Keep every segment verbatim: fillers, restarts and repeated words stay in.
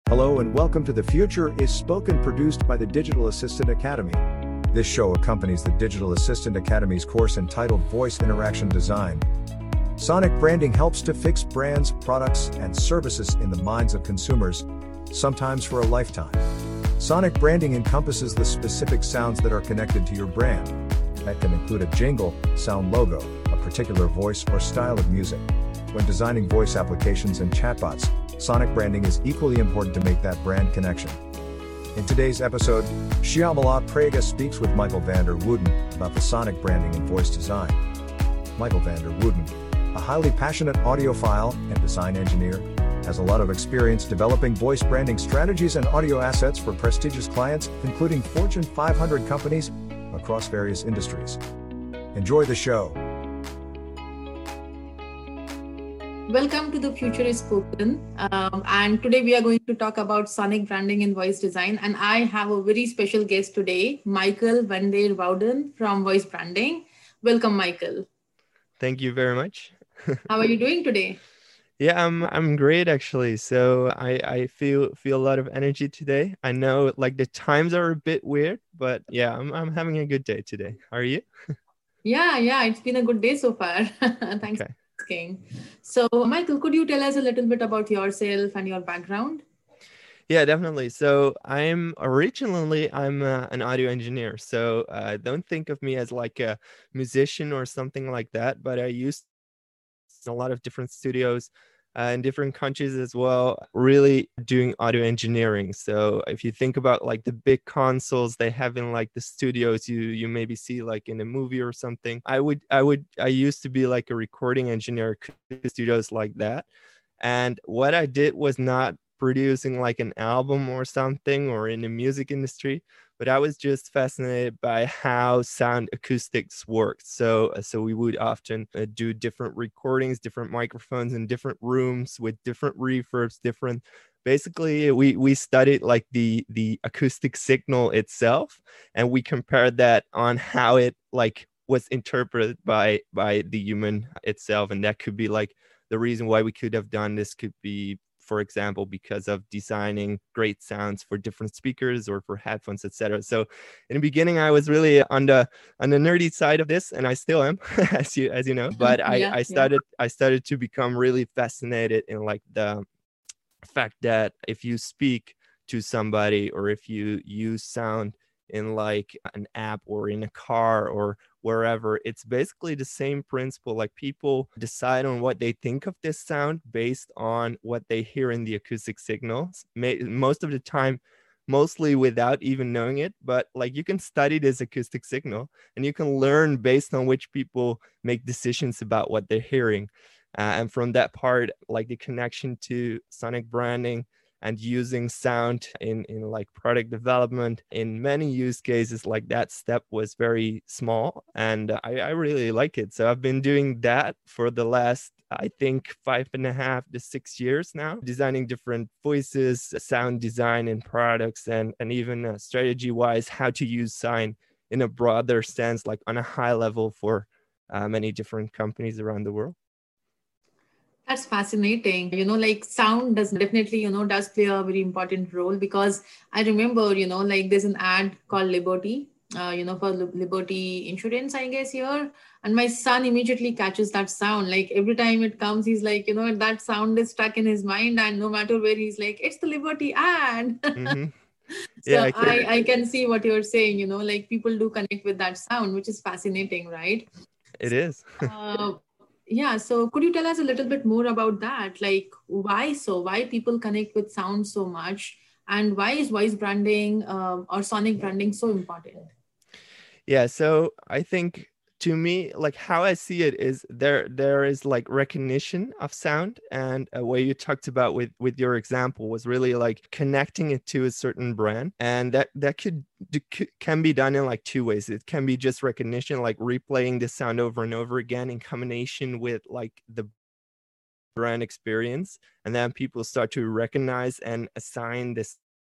Hello and welcome to The Future is Spoken, produced by the Digital Assistant Academy. This show accompanies the Digital Assistant Academy's course entitled Voice Interaction Design. Sonic branding helps to fix brands, products, and services in the minds of consumers, sometimes for a lifetime. Sonic branding encompasses the specific sounds that are connected to your brand. That can include a jingle, sound logo, a particular voice or style of music. When designing voice applications and chatbots, Sonic branding is equally important to make that brand connection. In today's episode, Shyamala Prega speaks with Michael van der Wooden about the Sonic branding and voice design. Michael van der Wooden, a highly passionate audiophile and design engineer, has a lot of experience developing voice branding strategies and audio assets for prestigious clients, including Fortune five hundred companies across various industries. Enjoy the show. Welcome to The Future is Spoken. Um, and today we are going to talk about Sonic branding and voice design. And I have a very special guest today, Michael van der Wooden from Voice Branding. Welcome, Michael. Thank you very much. How are you doing today? Yeah, I'm I'm great actually. So I I feel feel a lot of energy today. I know like the times are a bit weird, but yeah, I'm I'm having a good day today. Are you? Yeah, yeah, it's been a good day so far. Thanks Okay. for asking. So, Michael, could you tell us a little bit about yourself and your background? Yeah, definitely. So I'm originally I'm uh, an audio engineer. So uh, don't think of me as like a musician or something like that. But I used a lot of different studios uh, in different countries as well, really doing audio engineering. So if you think about like the big consoles they have in like the studios you you maybe see like in a movie or something, I would I would I used to be like a recording engineer at studios like that. And what I did was not producing like an album or something or in the music industry, but I was just fascinated by how sound acoustics worked. So, uh, so we would often uh, do different recordings, different microphones in different rooms with different reverbs, different. Basically, we we studied like the the acoustic signal itself, and we compared that on how it like was interpreted by by the human itself, and that could be like the reason why we could have done this could be, for example, because of designing great sounds for different speakers or for headphones, et cetera. So in the beginning, I was really on the on the nerdy side of this, and I still am, as you as you know. But I Yeah, I started I started to become really fascinated in like the fact that if you speak to somebody or if you use sound in like an app or in a car or wherever, it's basically the same principle. Like people decide on what they think of this sound based on what they hear in the acoustic signals. May, most of the time, mostly without even knowing it, but like you can study this acoustic signal and you can learn based on which people make decisions about what they're hearing. Uh, and from that part, like the connection to sonic branding and using sound in, in like product development in many use cases, like that step was very small. And I, I really like it. So I've been doing that for the last, I think, five and a half to six years now, designing different voices, sound design in products, and, and even uh, strategy-wise, how to use sound in a broader sense, like on a high level for uh, many different companies around the world. That's fascinating. You know, like sound does definitely, you know, does play a very important role because I remember, you know, like there's an ad called Liberty, uh, you know, for Li- Liberty Insurance, I guess here. And my son immediately catches that sound. Like every time it comes, he's like, you know, that sound is stuck in his mind. And no matter where he's like, it's the Liberty ad. Mm-hmm. Yeah, So I can. I, I can see what you're saying, you know, like people do connect with that sound, which is fascinating, right? It is. Uh, yeah, so could you tell us a little bit more about that? Like, why so? Why people connect with sound so much? And why is voice branding um, or sonic branding so important? Yeah, so I think to me, like how I see it is there there is like recognition of sound, and a way you talked about with with your example was really like connecting it to a certain brand, and that that could can be done in like two ways. It can be just recognition, like replaying the sound over and over again in combination with like the brand experience, and then people start to recognize and assign this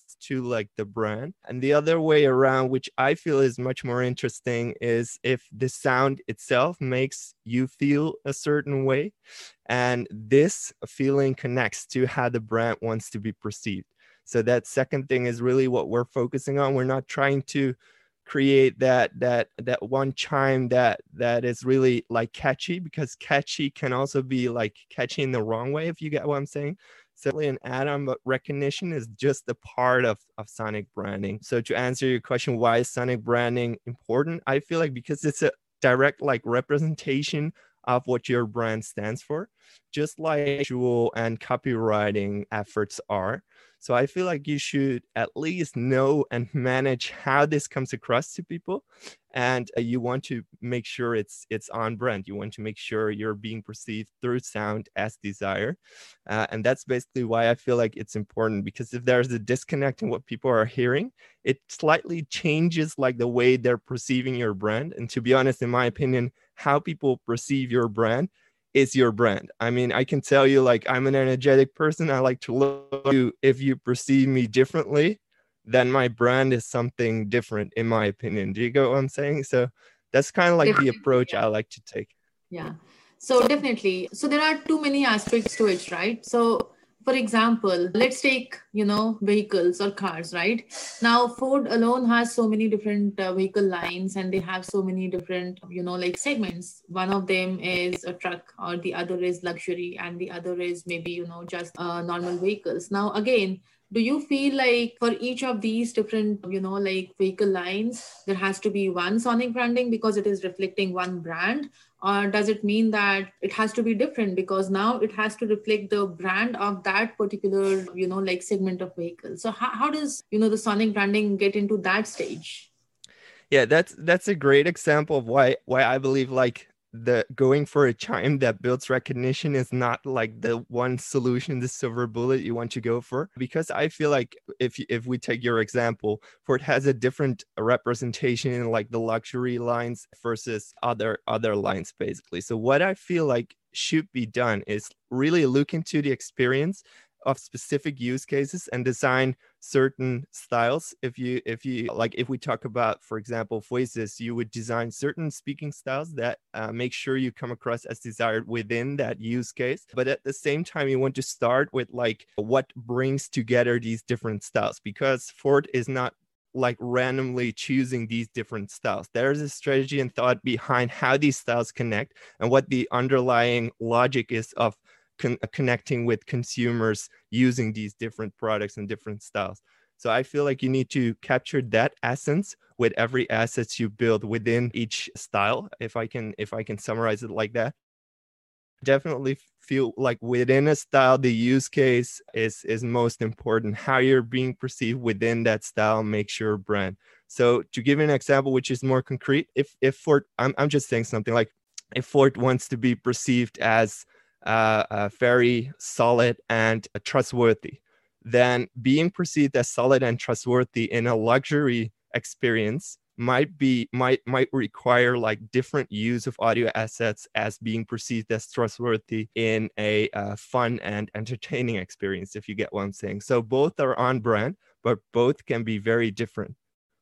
to like the brand. And the other way around, which I feel is much more interesting, is if the sound itself makes you feel a certain way, and this feeling connects to how the brand wants to be perceived. So that second thing is really what we're focusing on. We're not trying to create that that that one chime that that is really like catchy, because catchy can also be like catchy in the wrong way, if you get what I'm saying. So an add-on, but recognition is just a part of, of sonic branding. So to answer your question, why is sonic branding important? I feel like because it's a direct like representation of what your brand stands for, just like visual and copywriting efforts are. So I feel like you should at least know and manage how this comes across to people. And uh, you want to make sure it's it's on brand. You want to make sure you're being perceived through sound as desired. Uh, and that's basically why I feel like it's important, because if there's a disconnect in what people are hearing, it slightly changes like the way they're perceiving your brand. And to be honest, in my opinion, how people perceive your brand is your brand. I mean, I can tell you, like, I'm an energetic person. I like to look at you. If you perceive me differently, then my brand is something different, in my opinion. Do you get what I'm saying? So that's kind of like the approach I like to take. Yeah. So definitely. So there are too many aspects to it, right? So for example, let's take, you know, vehicles or cars, right? Now, Ford alone has so many different uh, vehicle lines, and they have so many different, you know, like segments. One of them is a truck, or the other is luxury, and the other is maybe, you know, just uh, normal vehicles. Now, again, do you feel like for each of these different, you know, like vehicle lines, there has to be one sonic branding because it is reflecting one brand? Or does it mean that it has to be different because now it has to reflect the brand of that particular, you know, like segment of vehicle? So how, how does, you know, the sonic branding get into that stage? Yeah, that's that's a great example of why why I believe like the going for a chime that builds recognition is not like the one solution, the silver bullet you want to go for. Because I feel like if if we take your example, Ford has a different representation in like the luxury lines versus other other lines, basically. So what I feel like should be done is really look into the experience of specific use cases and design certain styles. If you if you like, if we talk about, for example, voices, you would design certain speaking styles that uh, make sure you come across as desired within that use case. But at the same time, you want to start with like what brings together these different styles, because Ford is not like randomly choosing these different styles. There's a strategy and thought behind how these styles connect and what the underlying logic is of Con- connecting with consumers using these different products and different styles. So I feel like you need to capture that essence with every asset you build within each style. If I can, if I can summarize it like that, definitely feel like within a style, the use case is is most important. How you're being perceived within that style makes your brand. So to give you an example, which is more concrete, if if Ford, I'm I'm just saying something like, if Ford wants to be perceived as Uh, uh, very solid and uh, trustworthy, then being perceived as solid and trustworthy in a luxury experience might be might might require like different use of audio assets as being perceived as trustworthy in a uh, fun and entertaining experience, if you get what I'm saying. So both are on brand, but both can be very different.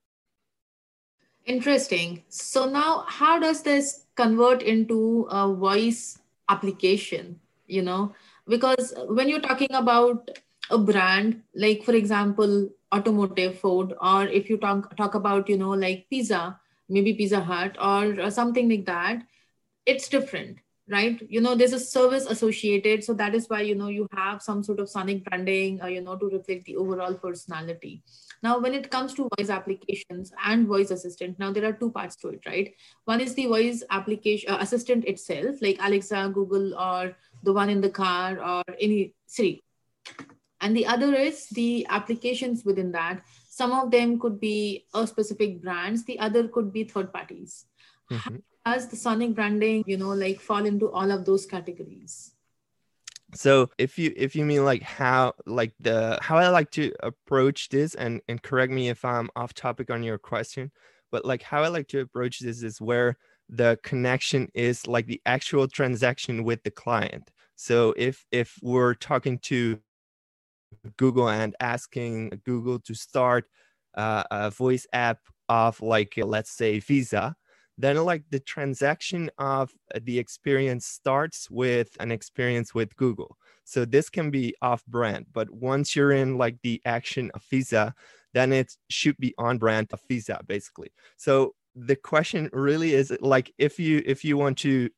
Interesting. So now how does this convert into a voice application, you know? Because when you're talking about a brand, like for example, automotive, Ford, or if you talk talk about, you know, like pizza, maybe Pizza Hut or uh, something like that, it's different, right? You know, there's a service associated, so that is why, you know, you have some sort of sonic branding, uh, you know, to reflect the overall personality. Now when it comes to voice applications and voice assistant, now there are two parts to it, right? One is the voice application uh, assistant itself, like Alexa, Google, or the one in the car, or any Siri. And the other is the applications within that. Some of them could be a specific brands, the other could be third parties. Mm-hmm. Does the sonic branding, you know, like fall into all of those categories? So if you if you mean like how like the how I like to approach this, and and correct me if I'm off topic on your question, but like how I like to approach this is where the connection is like the actual transaction with the client. So if if we're talking to Google and asking Google to start uh, a voice app of like, let's say Visa, then like the transaction of the experience starts with an experience with Google. So this can be off brand, but once you're in like the action of Visa, then it should be on brand of Visa basically. So the question really is like, if you, if you want to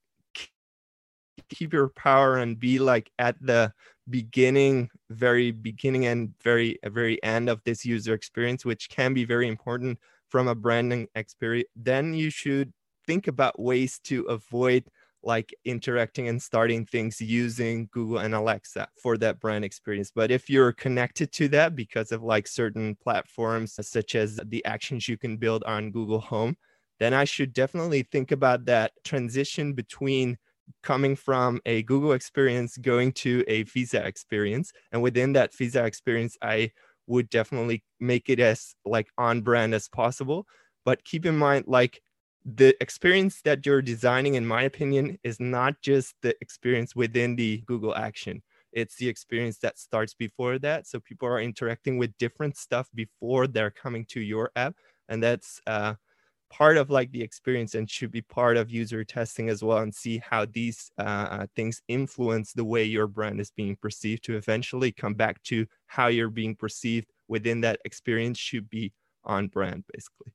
keep your power and be like at the beginning, very beginning and very, very end of this user experience, which can be very important from a branding experience, then you should think about ways to avoid like interacting and starting things using Google and Alexa for that brand experience. But if you're connected to that because of like certain platforms, such as the actions you can build on Google Home, then I should definitely think about that transition between coming from a Google experience going to a Visa experience. And within that Visa experience, I would definitely make it as like on brand as possible. But keep in mind, like the experience that you're designing, in my opinion, is not just the experience within the Google action. It's the experience that starts before that. So people are interacting with different stuff before they're coming to your app. And that's uh, part of like the experience and should be part of user testing as well, and see how these uh, things influence the way your brand is being perceived, to eventually come back to how you're being perceived within that experience should be on brand basically.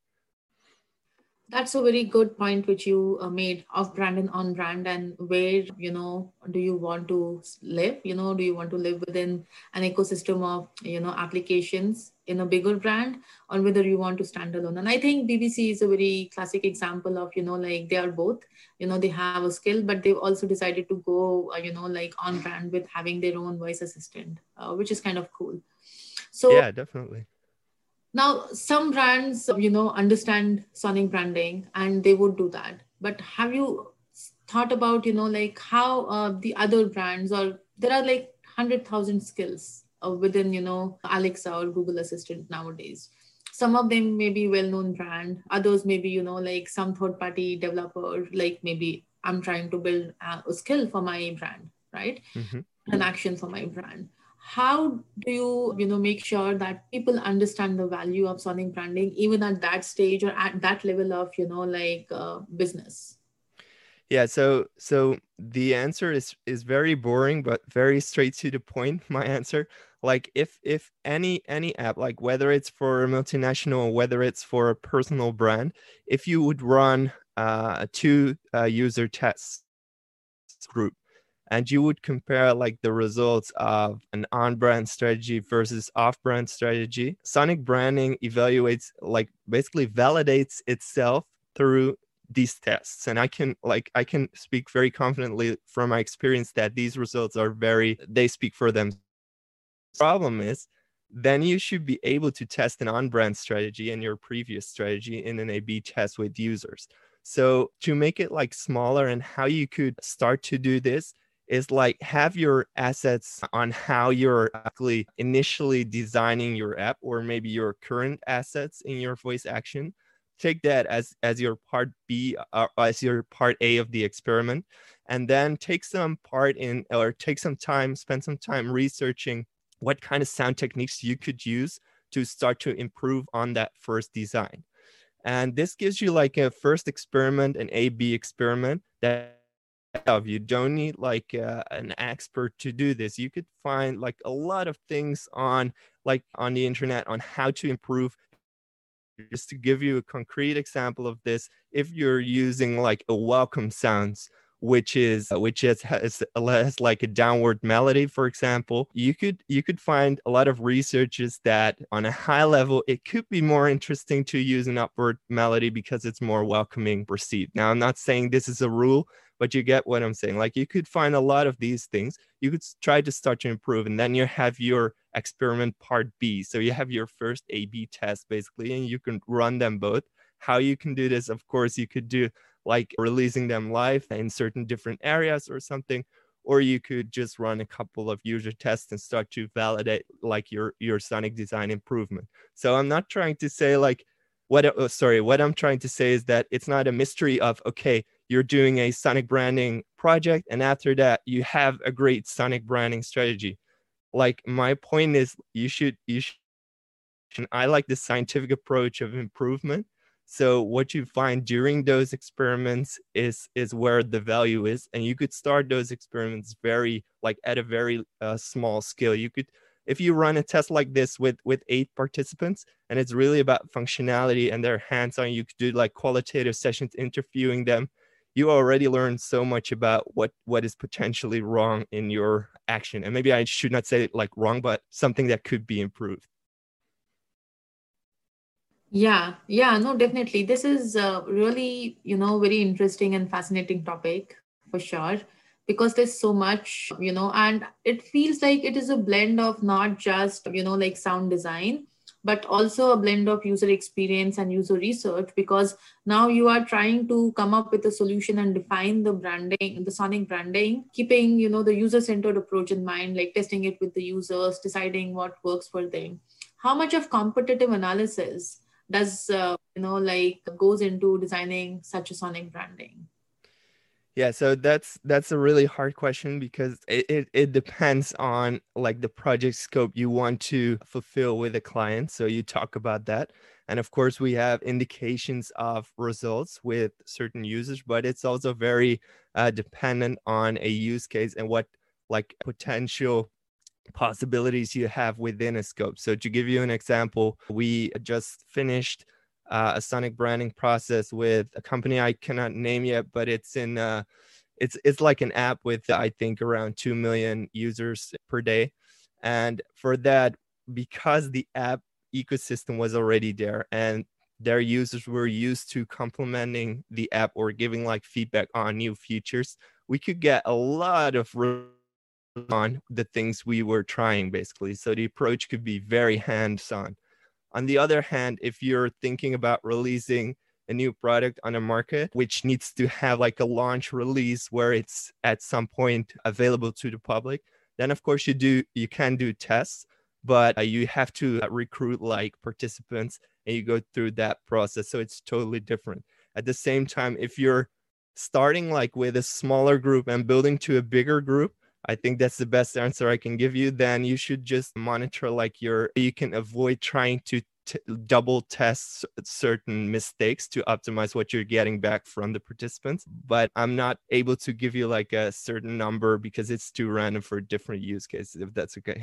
That's a very good point which you uh, made, off brand and on brand, and where, you know, do you want to live? You know, do you want to live within an ecosystem of, you know, applications in a bigger brand, or whether you want to stand alone? And I think B B C is a very classic example of, you know, like they are both, you know, they have a skill, but they've also decided to go, uh, you know, like on brand with having their own voice assistant, uh, which is kind of cool. So yeah, definitely. Now, some brands, you know, understand sonic branding and they would do that. But have you thought about, you know, like how uh, the other brands, or there are like one hundred thousand skills uh, within, you know, Alexa or Google Assistant nowadays. Some of them may be well-known brand, others maybe, you know, like some third-party developer, like maybe I'm trying to build a skill for my brand, right? Mm-hmm. An action for my brand. How do you, you know, make sure that people understand the value of sonic branding, even at that stage or at that level of, you know, like uh, business? Yeah, so so the answer is is very boring, but very straight to the point. My answer, like if if any any app, like whether it's for a multinational, whether it's for a personal brand, if you would run uh, two uh, user tests group, and you would compare like the results of an on-brand strategy versus off-brand strategy, sonic branding evaluates, like basically validates itself through these tests. And I can like I can speak very confidently from my experience that these results are very, they speak for them. The problem is, then you should be able to test an on-brand strategy and your previous strategy in an A B test with users. So to make it like smaller, and how you could start to do this is like have your assets on how you're actually initially designing your app, or maybe your current assets in your voice action. Take that as, as your part B, or as your part A of the experiment, and then take some part in, or take some time, spend some time researching what kind of sound techniques you could use to start to improve on that first design. And this gives you like a first experiment, an A B experiment that you don't need like uh, an expert to do this. You could find like a lot of things on like on the internet on how to improve. Just to give you a concrete example of this, if you're using like a welcome sounds, which is which is has, has like a downward melody, for example, you could you could find a lot of researches that on a high level it could be more interesting to use an upward melody because it's more welcoming perceived. Now, I'm not saying this is a rule, but you get what I'm saying. Like you could find a lot of these things. You could try to start to improve, and then you have your experiment part B. So you have your first A B test basically, and you can run them both. How you can do this, of course, you could do like releasing them live in certain different areas or something, or you could just run a couple of user tests and start to validate like your, your sonic design improvement. So I'm not trying to say like, what, oh, sorry, what I'm trying to say is that it's not a mystery of, okay, you're doing a sonic branding project, and after that you have a great sonic branding strategy. like my point is you should you should I like the scientific approach of improvement. So what you find during those experiments is is where the value is, and you could start those experiments very like at a very uh, small scale. You could, if you run a test like this with with eight participants, and it's really about functionality and their hands-on, you could do like qualitative sessions interviewing them. You already learned so much about what what is potentially wrong in your action, and maybe I should not say it like wrong, but something that could be improved. Yeah, yeah, no, definitely. This is uh, really, you know, very interesting and fascinating topic for sure, because there's so much, you know, and it feels like it is a blend of not just, you know, like sound design, but also a blend of user experience and user research, because now you are trying to come up with a solution and define the branding, the sonic branding, keeping, you know, the user-centered approach in mind, like testing it with the users, deciding what works for them. How much of competitive analysis does uh, you know like goes into designing such a sonic branding? Yeah, so that's that's a really hard question because it, it, it depends on like the project scope you want to fulfill with a client. So you talk about that. And of course, we have indications of results with certain users, but it's also very uh, dependent on a use case and what like potential possibilities you have within a scope. So to give you an example, we just finished uh, a sonic branding process with a company I cannot name yet, but it's in uh, it's it's like an app with I think around two million users per day. And for that, because the app ecosystem was already there and their users were used to complementing the app or giving like feedback on new features, we could get a lot of on the things we were trying basically. So the approach could be very hands-on. On the other hand, if you're thinking about releasing a new product on a market, which needs to have like a launch release where it's at some point available to the public, then of course you do, you can do tests, but uh, you have to uh, recruit like participants and you go through that process. So it's totally different. At the same time, if you're starting like with a smaller group and building to a bigger group, I think that's the best answer I can give you. Then you should just monitor like your, you can avoid trying to t- double test certain mistakes to optimize what you're getting back from the participants. But I'm not able to give you like a certain number because it's too random for different use cases, if that's okay.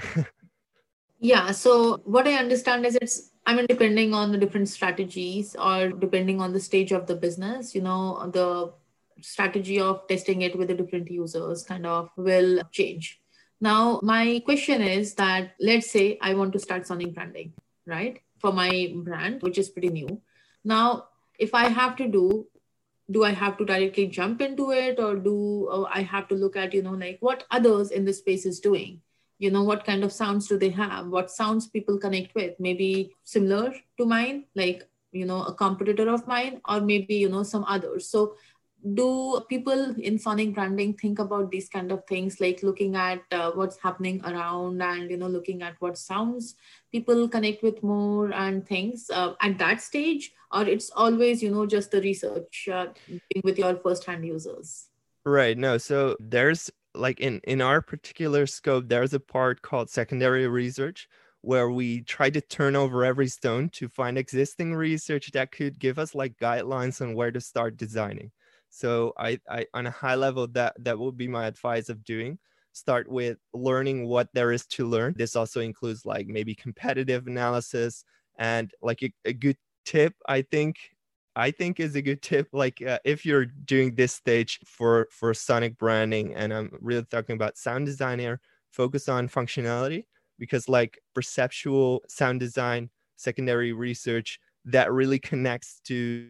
Yeah, so what I understand is it's, I mean, depending on the different strategies or depending on the stage of the business, you know, the strategy of testing it with the different users kind of will change. Now, my question is that let's say I want to start sonic branding, right? For my brand, which is pretty new. Now, if I have to do, do I have to directly jump into it, or do uh, I have to look at, you know, like what others in the space is doing? You know, what kind of sounds do they have? What sounds people connect with? Maybe similar to mine, like, you know, a competitor of mine, or maybe, you know, some others. So do people in sonic branding think about these kind of things, like looking at uh, what's happening around and, you know, looking at what sounds people connect with more and things uh, at that stage, or it's always, you know, just the research uh, with your first hand users? Right. No, so there's like in in our particular scope, there's a part called secondary research where we try to turn over every stone to find existing research that could give us like guidelines on where to start designing. So I, I on a high level, that that would be my advice of doing. Start with learning what there is to learn. This also includes like maybe competitive analysis, and like a, a good tip, I think I think is a good tip. Like uh, if you're doing this stage for for sonic branding, and I'm really talking about sound design here, focus on functionality, because like perceptual sound design, secondary research, that really connects to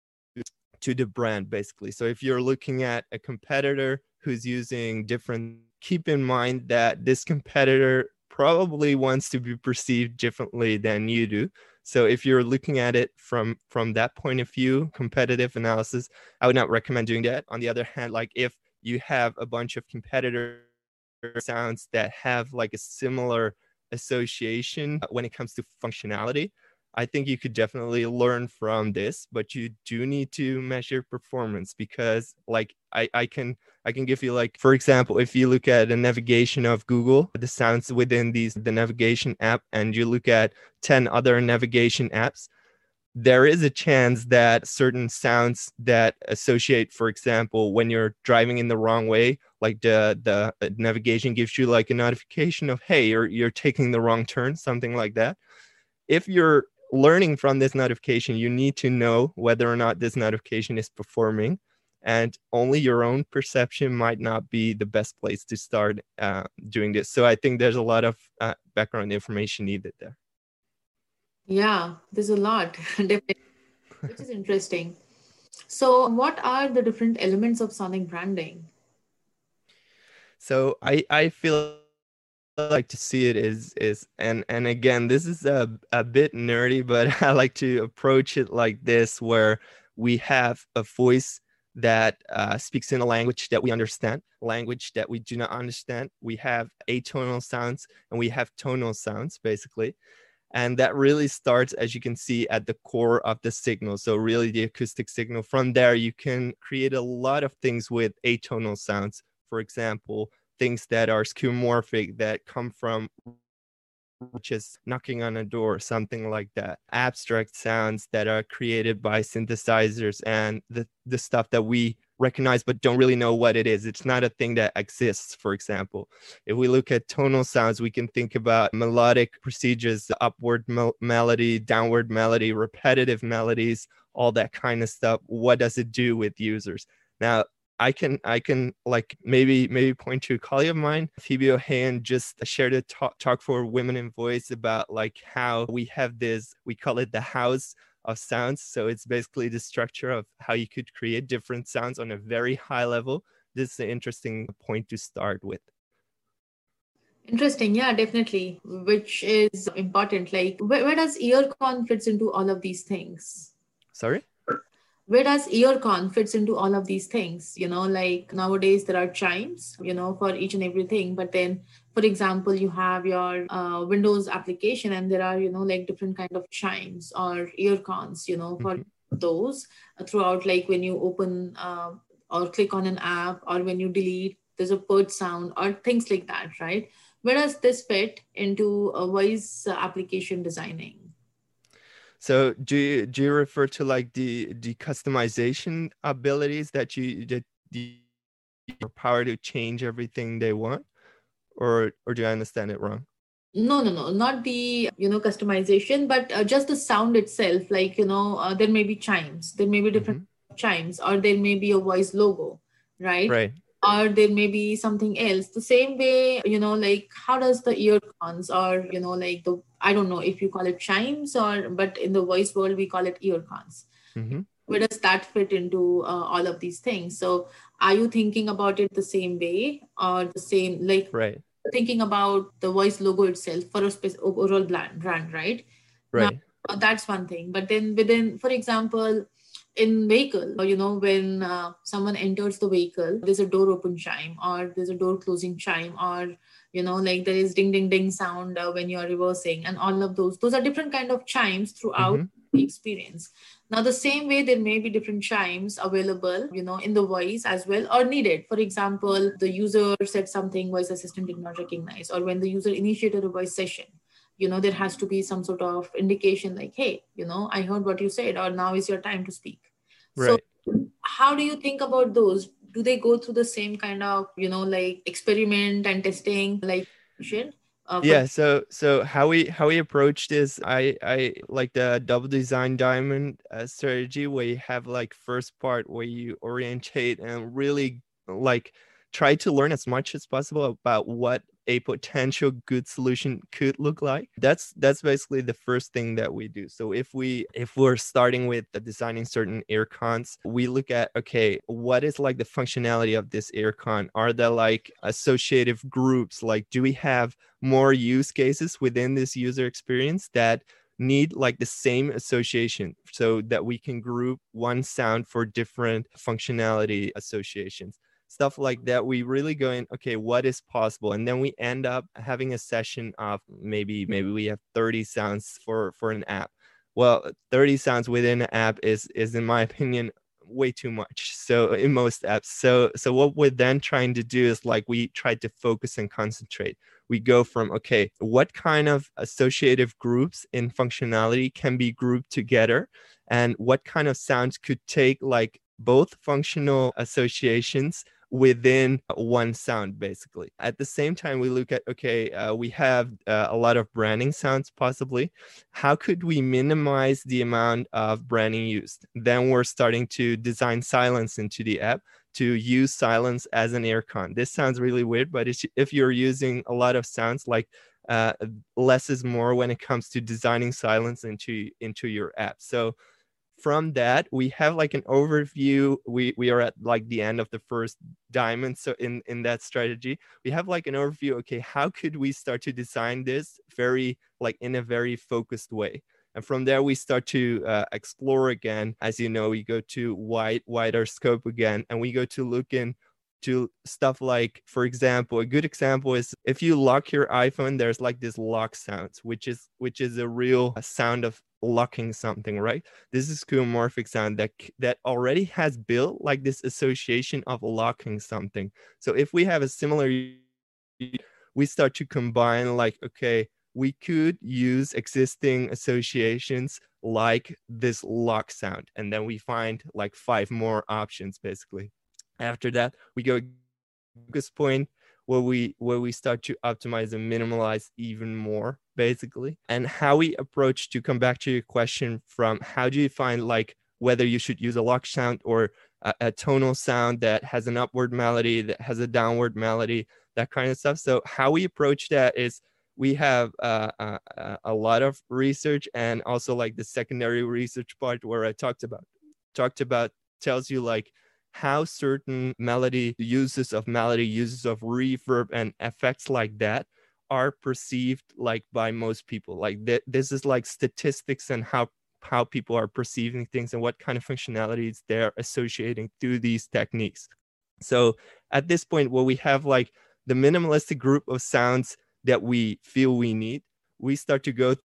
to the brand basically. So if you're looking at a competitor who's using different, keep in mind that this competitor probably wants to be perceived differently than you do. So if you're looking at it from from that point of view, competitive analysis, I would not recommend doing that. On the other hand, like if you have a bunch of competitor sounds that have like a similar association when it comes to functionality, I think you could definitely learn from this, but you do need to measure performance because like I, I can I can give you like, for example, if you look at the navigation of Google, the sounds within these the navigation app, and you look at ten other navigation apps, there is a chance that certain sounds that associate, for example, when you're driving in the wrong way, like the the navigation gives you like a notification of, hey, you're you're taking the wrong turn, something like that. If you're learning from this notification, you need to know whether or not this notification is performing, and only your own perception might not be the best place to start uh, doing this. So I think there's a lot of uh, background information needed there. Yeah, there's a lot, definitely, which is interesting. So, what are the different elements of sonic branding? So I I feel like to see it is is and and again, this is a, a bit nerdy, but I like to approach it like this, where we have a voice that uh, speaks in a language that we understand, language that we do not understand. We have atonal sounds and we have tonal sounds, basically. And that really starts, as you can see, at the core of the signal. So really the acoustic signal. From there, you can create a lot of things with atonal sounds. For example, things that are skeuomorphic, that come from just knocking on a door, something like that. Abstract sounds that are created by synthesizers and the, the stuff that we recognize but don't really know what it is. It's not a thing that exists, for example. If we look at tonal sounds, we can think about melodic procedures, upward mel- melody, downward melody, repetitive melodies, all that kind of stuff. What does it do with users? Now, I can I can like maybe maybe point to a colleague of mine, Phoebe O'Hayan, just shared a talk, talk for Women in Voice about like how we have this, we call it the house of sounds. So it's basically the structure of how you could create different sounds on a very high level. This is an interesting point to start with. Interesting, yeah, definitely, which is important. Like, where, where does earcon fits into all of these things? Sorry? Where does earcon fits into all of these things? You know, like nowadays there are chimes, you know, for each and everything. But then, for example, you have your uh, Windows application, and there are, you know, like different kind of chimes or earcons, you know, for mm-hmm. those uh, throughout. Like when you open uh, or click on an app, or when you delete, there's a purge sound or things like that, right? Where does this fit into a voice application designing? So do you, do you refer to like the the customization abilities that you that the power to change everything they want, or or do I understand it wrong? No, no, no, not the, you know, customization, but uh, just the sound itself. Like, you know, uh, there may be chimes, there may be different mm-hmm. chimes, or there may be a voice logo, right? Right. Or there may be something else. The same way, you know, like how does the earcons, or, you know, like the, I don't know if you call it chimes, or, but in the voice world, we call it earcons. Mm-hmm. Where does that fit into uh, all of these things? So are you thinking about it the same way, or the same, like, right. thinking about the voice logo itself for a specific overall brand, brand, right? Right. Now, that's one thing. But then within, for example, in vehicle, you know, when uh, someone enters the vehicle, there's a door open chime, or there's a door closing chime, or, you know, like there is ding, ding, ding sound uh, when you're reversing, and all of those. Those are different kind of chimes throughout mm-hmm. the experience. Now, the same way, there may be different chimes available, you know, in the voice as well, or needed. For example, the user said something voice assistant did not recognize, or when the user initiated a voice session, you know, there has to be some sort of indication like, hey, you know, I heard what you said, or now is your time to speak. Right. So how do you think about those? Do they go through the same kind of, you know, like experiment and testing, like you should? Uh, yeah. So so how we how we approach this, I I like the double design diamond uh, strategy, where you have like first part where you orientate and really like try to learn as much as possible about what a potential good solution could look like. That's that's basically the first thing that we do. So if we if we're starting with the designing certain earcons, we look at, okay, what is like the functionality of this earcon? Are there like associative groups? Like, do we have more use cases within this user experience that need like the same association, so that we can group one sound for different functionality associations? Stuff like that. We really go in, okay, what is possible? And then we end up having a session of maybe maybe we have thirty sounds for for an app. Well, thirty sounds within an app is, is in my opinion, way too much. So in most apps. So, so what we're then trying to do is like, we try to focus and concentrate. We go from, okay, what kind of associative groups in functionality can be grouped together? And what kind of sounds could take like both functional associations within one sound, basically. At the same time, we look at, okay, uh, we have uh, a lot of branding sounds possibly. How could we minimize the amount of branding used? Then we're starting to design silence into the app to use silence as an ear con. This sounds really weird, but it's, if you're using a lot of sounds, like uh, less is more when it comes to designing silence into, into your app. So from that, we have like an overview. We we are at like the end of the first diamond. So in, in that strategy, we have like an overview. Okay, how could we start to design this very like in a very focused way? And from there, we start to uh, explore again. As you know, we go to wide, wider scope again, and we go to look in to stuff like, for example, a good example is if you lock your iPhone, there's like this lock sound, which is which is a real sound of locking something, right? This is skeuomorphic sound that that already has built like this association of locking something. So if we have a similar, we start to combine like, okay, we could use existing associations like this lock sound, and then we find like five more options basically. After that, we go focus point where we where we start to optimize and minimalize even more, basically. And how we approach, to come back to your question, from how do you find like whether you should use a lock sound or a, a tonal sound that has an upward melody, that has a downward melody, that kind of stuff. So how we approach that is we have uh, a, a lot of research, and also like the secondary research part where I talked about talked about tells you like how certain melody uses of melody, uses of reverb and effects like that are perceived like by most people. Like th- this is like statistics and how how people are perceiving things and what kind of functionalities they're associating through these techniques. So at this point where we have like the minimalistic group of sounds that we feel we need, we start to go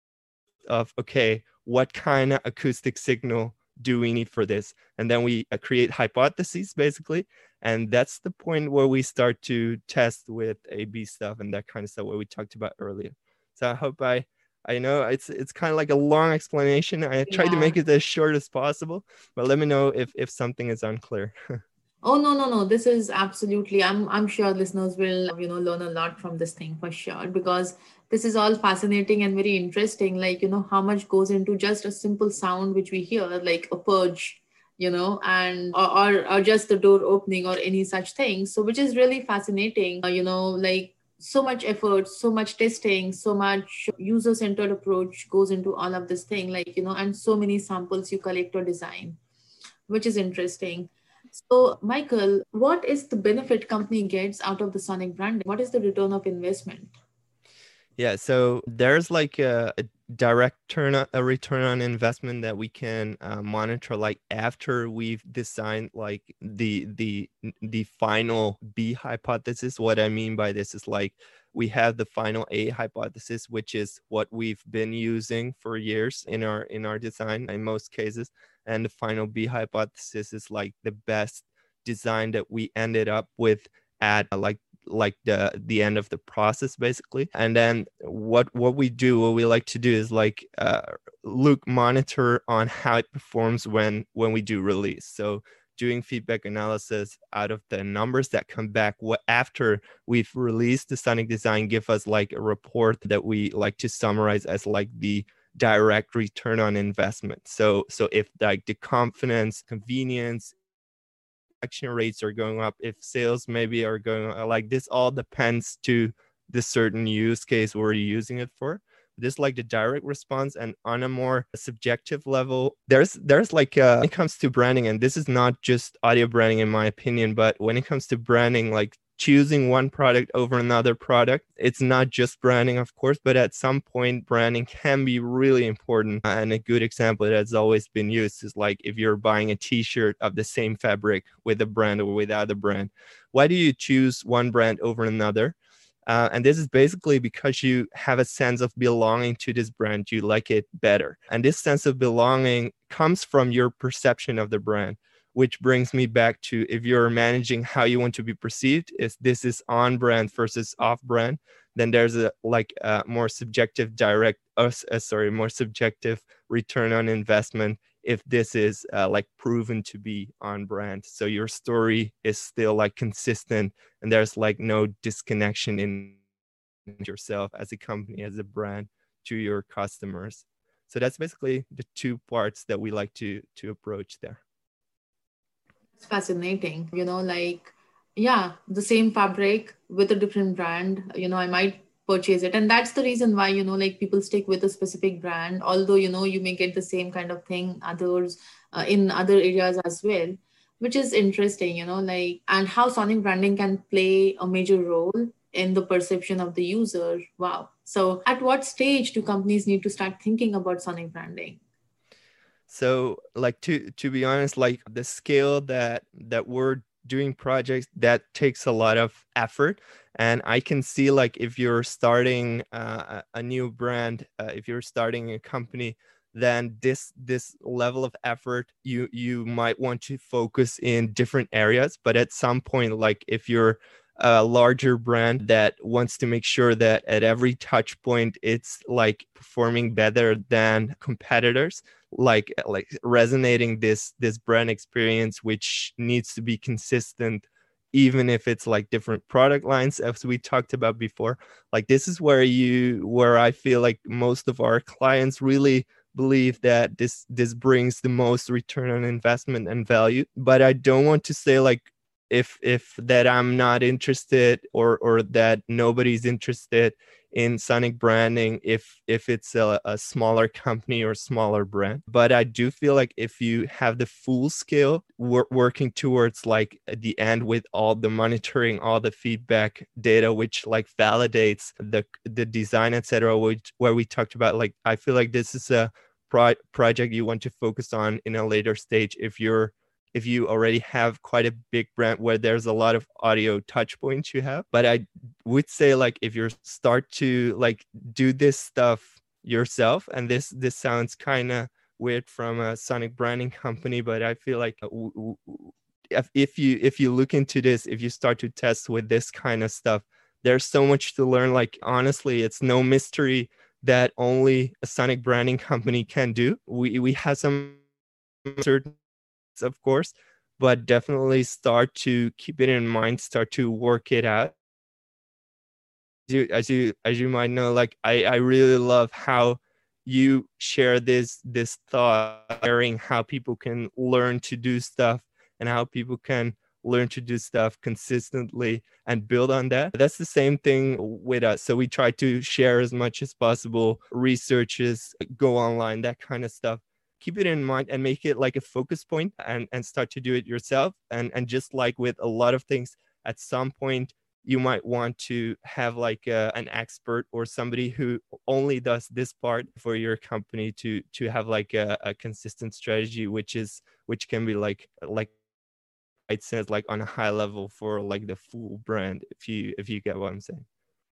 of, okay, what kind of acoustic signal do we need for this? And then we uh, create hypotheses basically. And that's the point where we start to test with A B stuff and that kind of stuff, what we talked about earlier. So I hope I, I know it's it's kind of like a long explanation. I tried Yeah. to make it as short as possible, but let me know if, if something is unclear. Oh, no, no, no. This is absolutely, I'm I'm sure listeners will, you know, learn a lot from this thing for sure, because this is all fascinating and very interesting. Like, you know, how much goes into just a simple sound which we hear, like a purge, you know, and or or, or just the door opening or any such thing. So which is really fascinating, uh, you know, like so much effort, so much testing, so much user-centered approach goes into all of this thing, like, you know, and so many samples you collect or design, which is interesting. So, Michael, what is the benefit company gets out of the Sonic branding? What is the return of investment? Yeah, so there's like a, a direct turn on, a return on investment that we can uh, monitor like after we've designed like the the the final B hypothesis. What I mean by this is like we have the final A hypothesis, which is what we've been using for years in our in our design in most cases, and the final B hypothesis is like the best design that we ended up with at uh, like like the the end of the process basically. And then what what we do what we like to do is like uh look monitor on how it performs when when we do release. So doing feedback analysis out of the numbers that come back what after we've released the Sonic design, give us like a report that we like to summarize as like the direct return on investment. So so if like the confidence, convenience, action rates are going up, if sales maybe are going up, like this all depends to the certain use case we're using it for. This like the direct response. And on a more subjective level, there's there's like uh, when it comes to branding, and this is not just audio branding in my opinion, but when it comes to branding, like choosing one product over another product, it's not just branding, of course, but at some point branding can be really important. And a good example that has always been used is like if you're buying a t-shirt of the same fabric with a brand or without a brand, why do you choose one brand over another? Uh, and this is basically because you have a sense of belonging to this brand. You like it better. And this sense of belonging comes from your perception of the brand, which brings me back to, if you're managing how you want to be perceived, if this is on brand versus off brand, then there's a like a more subjective direct, uh, sorry, more subjective return on investment if this is uh, like proven to be on brand. So your story is still like consistent, and there's like no disconnection in yourself as a company, as a brand, to your customers. So that's basically the two parts that we like to to approach there. It's fascinating. You know, like, yeah, the same fabric with a different brand, you know, I might purchase it. And that's the reason why, you know, like people stick with a specific brand, although, you know, you may get the same kind of thing others uh, in other areas as well, which is interesting, you know, like, and how sonic branding can play a major role in the perception of the user. Wow. So at what stage do companies need to start thinking about sonic branding? So like to to be honest, like the scale that that we're doing projects, that takes a lot of effort. And I can see like if you're starting uh, a new brand, uh, if you're starting a company, then this this level of effort, you you might want to focus in different areas. But at some point, like if you're a larger brand that wants to make sure that at every touch point it's like performing better than competitors, like like resonating this this brand experience, which needs to be consistent even if it's like different product lines, as we talked about before. Like this is where you where I feel like most of our clients really believe that this this brings the most return on investment and value. But I don't want to say like if if that I'm not interested, or or that nobody's interested in sonic branding if if it's a, a smaller company or smaller brand. But I do feel like if you have the full scale, we're working towards like the end with all the monitoring, all the feedback data, which like validates the the design, etc., which where we talked about, like I feel like this is a pro- project you want to focus on in a later stage if you're if you already have quite a big brand where there's a lot of audio touch points you have. But I would say like if you start to like do this stuff yourself, and this this sounds kind of weird from a sonic branding company, but I feel like if, if you if you look into this, if you start to test with this kind of stuff, there's so much to learn. Like honestly, it's no mystery that only a sonic branding company can do. We we have some certain, of course, but definitely start to keep it in mind, start to work it out. As you as you, as you might know, like I, I really love how you share this this thought, sharing how people can learn to do stuff and how people can learn to do stuff consistently and build on that. That's the same thing with us. So we try to share as much as possible, researches, go online, that kind of stuff. Keep it in mind and make it like a focus point, and, and start to do it yourself. And, and just like with a lot of things, at some point, you might want to have like a, an expert or somebody who only does this part for your company to to have like a, a consistent strategy, which is which can be like like it says like on a high level for like the full brand, if you if you get what I'm saying.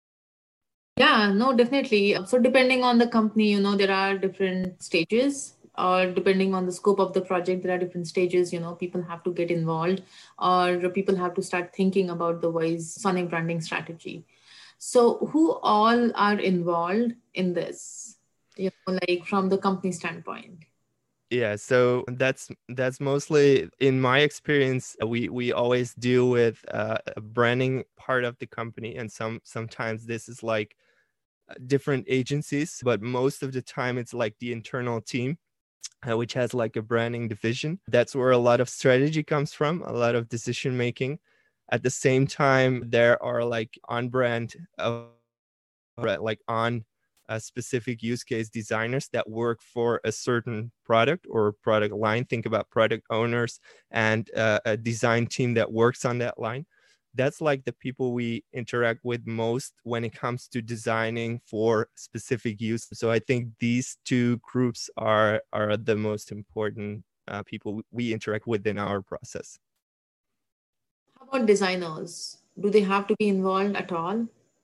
Yeah, no, definitely. So depending on the company, you know, there are different stages, or depending on the scope of the project, there are different stages, you know, people have to get involved, or people have to start thinking about the voice sonic branding strategy. So who all are involved in this, you know, like from the company standpoint? Yeah, so that's that's mostly in my experience. We we always deal with uh, a branding part of the company, and some sometimes this is like different agencies, but most of the time it's like the internal team, uh, which has like a branding division. That's where a lot of strategy comes from, a lot of decision making. At the same time, there are like on brand, uh, like on a specific use case designers that work for a certain product or product line. Think about product owners and uh, a design team that works on that line. That's like the people we interact with most when it comes to designing for specific use. So I think these two groups are are the most important uh, people we interact with in our process. How about designers? Do they have to be involved at all?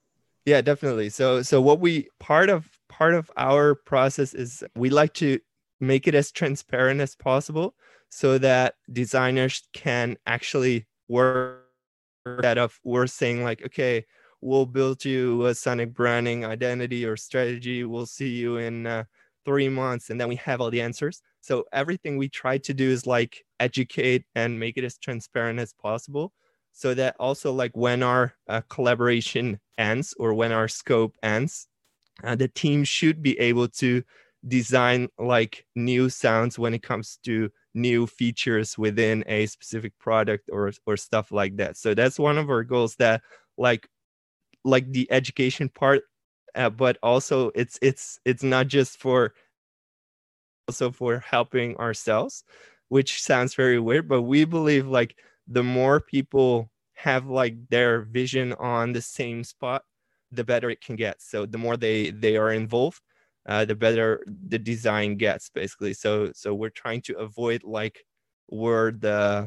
Yeah, definitely. So so what we part of part of our process is we like to make it as transparent as possible so that designers can actually work that of we're saying like, okay, we'll build you a sonic branding identity or strategy. We'll see you in uh, three months, and then we have all the answers. So everything we try to do is like educate and make it as transparent as possible, so that also like when our uh, collaboration ends or when our scope ends, uh, the team should be able to design like new sounds when it comes to new features within a specific product or or stuff like that. So that's one of our goals, that like like the education part, uh, but also it's it's it's not just for, also for helping ourselves, which sounds very weird, but we believe like the more people have like their vision on the same spot, the better it can get. So the more they they are involved, uh, the better the design gets, basically. So so we're trying to avoid like where the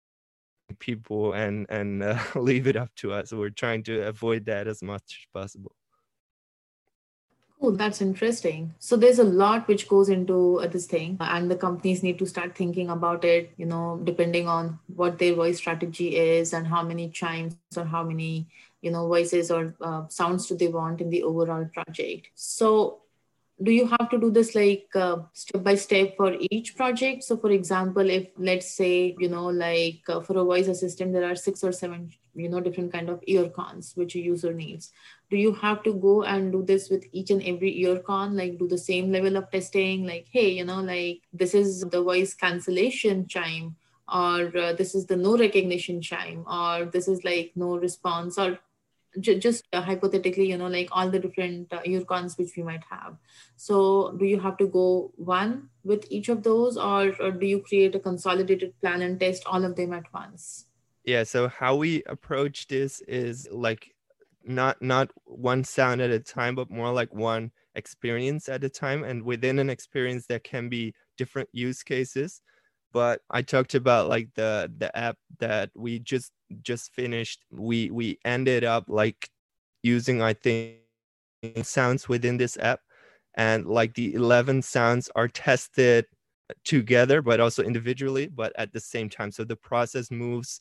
people and and uh, leave it up to us. So we're trying to avoid that as much as possible. Cool, that's interesting. So there's a lot which goes into uh, this thing, and the companies need to start thinking about it, you know, depending on what their voice strategy is and how many chimes or how many, you know, voices or uh, sounds do they want in the overall project. So do you have to do this like uh, step by step for each project? So for example, if let's say, you know, like uh, for a voice assistant there are six or seven, you know, different kind of ear cons which a user needs, do you have to go and do this with each and every ear con, like do the same level of testing, like, hey, you know, like this is the voice cancellation chime, or uh, this is the no recognition chime, or this is like no response, or ju- just uh, hypothetically, you know, like all the different uh, ear cons which we might have. So do you have to go one with each of those, or, or do you create a consolidated plan and test all of them at once? Yeah, so how we approach this is like not not one sound at a time, but more like one experience at a time. And within an experience, there can be different use cases. But I talked about like the the app that we just just finished. We we ended up like using, I think, sounds within this app, and like the eleven sounds are tested together, but also individually, but at the same time. So the process moves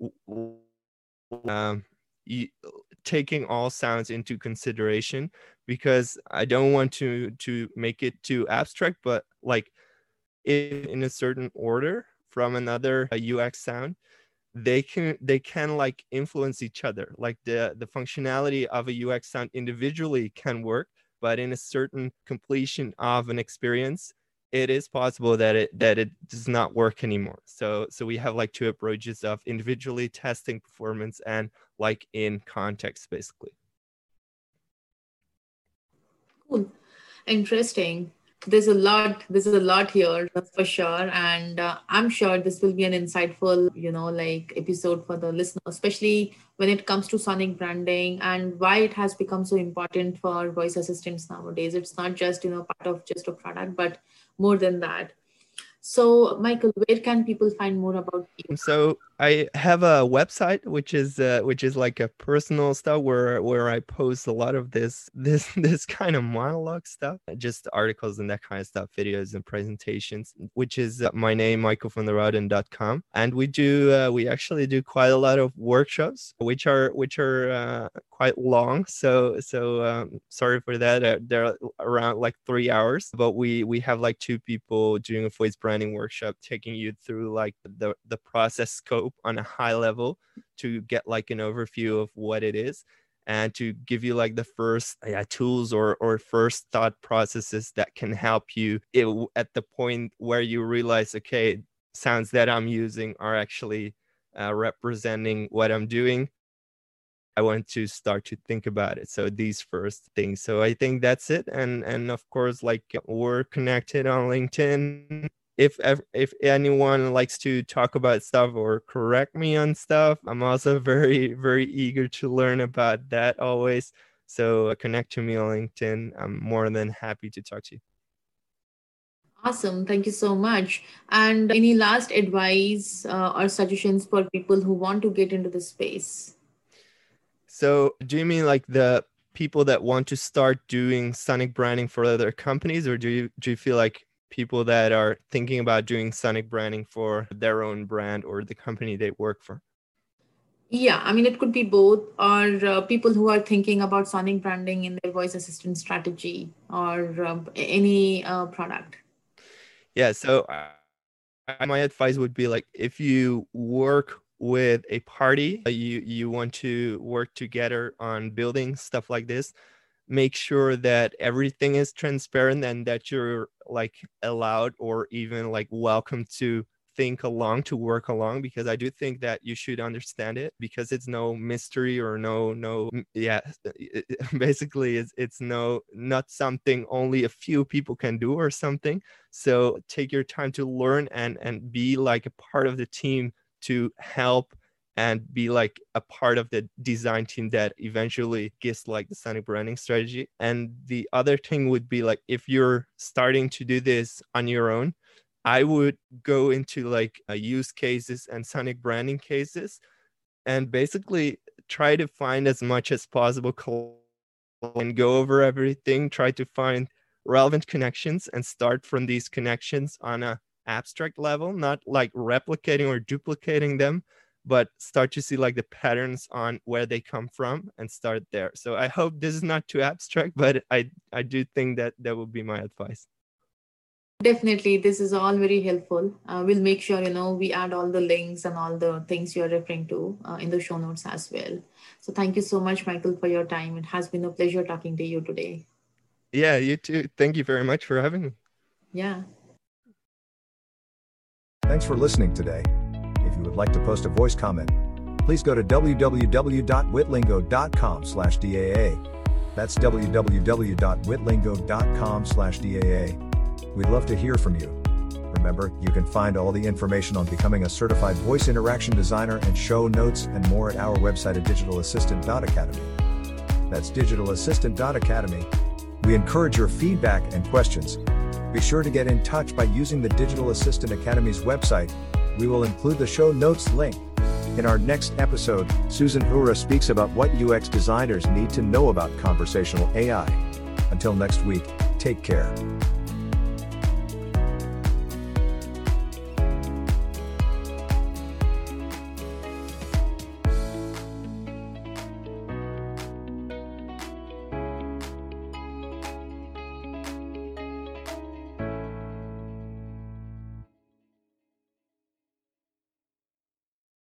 um, you, taking all sounds into consideration, because I don't want to to make it too abstract, but like if in a certain order from another U X sound, they can they can like influence each other. Like the the functionality of a U X sound individually can work, but in a certain completion of an experience, it is possible that it that it does not work anymore. So so we have like two approaches of individually testing performance and like in context, basically. Cool. Interesting. There's a lot, there's a lot here for sure. And uh, I'm sure this will be an insightful, you know, like episode for the listener, especially when it comes to sonic branding and why it has become so important for voice assistants nowadays. It's not just, you know, part of just a product, but more than that. So, Michael, where can people find more about you? So I have a website which is uh, which is like a personal stuff where where I post a lot of this this this kind of monologue stuff, just articles and that kind of stuff, videos and presentations, which is uh, my name, michael van der Wouden dot com. And we do uh, we actually do quite a lot of workshops, which are which are uh, quite long. So so um, sorry for that. Uh, they're around like three hours, but we we have like two people doing a voice branding workshop, taking you through like the the process scope on a high level to get like an overview of what it is, and to give you like the first yeah, tools or or first thought processes that can help you it, at the point where you realize, okay, sounds that I'm using are actually uh, representing what I'm doing. I want to start to think about it. So these first things. So I think that's it. And and of course, like we're connected on LinkedIn. If if anyone likes to talk about stuff or correct me on stuff, I'm also very very eager to learn about that always. So connect to me on LinkedIn. I'm more than happy to talk to you. Awesome. Thank you so much. And any last advice uh, or suggestions for people who want to get into the space? So do you mean like the people that want to start doing sonic branding for other companies, or do you do you feel like people that are thinking about doing sonic branding for their own brand or the company they work for? Yeah, I mean, it could be both, or uh, people who are thinking about sonic branding in their voice assistant strategy or um, any uh, product. Yeah, so uh, my advice would be like, if you work with a party, you you want to work together on building stuff like this, make sure that everything is transparent and that you're like allowed or even like welcome to think along, to work along, because I do think that you should understand it, because it's no mystery or no no yeah basically it's it's no not something only a few people can do or something. So take your time to learn and and be like a part of the team to help and be like a part of the design team that eventually gets like the sonic branding strategy. And the other thing would be like, if you're starting to do this on your own, I would go into like uh, use cases and sonic branding cases and basically try to find as much as possible and go over everything, try to find relevant connections and start from these connections on a abstract level, not like replicating or duplicating them, but start to see like the patterns on where they come from and start there. So I hope this is not too abstract, but I, I do think that that would be my advice. Definitely, this is all very helpful. Uh, we'll make sure, you know, we add all the links and all the things you're referring to uh, in the show notes as well. So thank you so much, Michael, for your time. It has been a pleasure talking to you today. Yeah, you too. Thank you very much for having me. Yeah. Thanks for listening today. If you would like to post a voice comment, please go to w w w dot witlingo dot com slash D A A. That's w w w dot witlingo dot com slash D A A. We'd love to hear from you. Remember, you can find all the information on becoming a certified voice interaction designer and show notes and more at our website at digital assistant dot academy. That's digital assistant dot academy. We encourage your feedback and questions. Be sure to get in touch by using the Digital Assistant Academy's website. We will include the show notes link. In our next episode, Susan Hura speaks about what U X designers need to know about conversational A I. Until next week, take care.